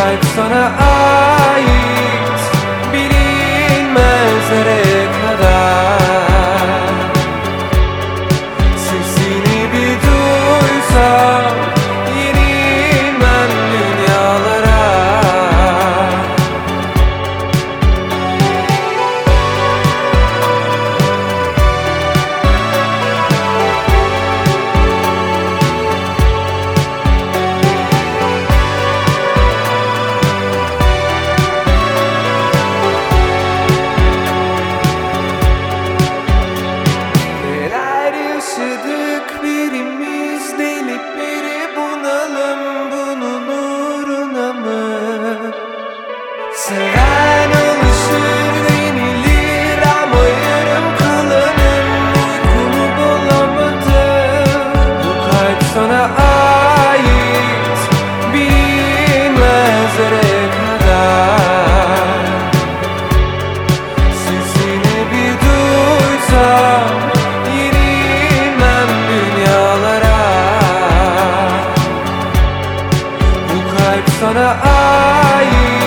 kalp sana ait, bilinmezlere kadar. Sesini bir duysam yenilmem dünyalara. Yaşadık birimiz, delip biri bunalım, bunun uğruna mı? Seven alışır denilir ama yarım kalanım uykumu bulamadım. Bu kalp sana ait, bilinmezlere kadar. Sesini bir duysam sana ait.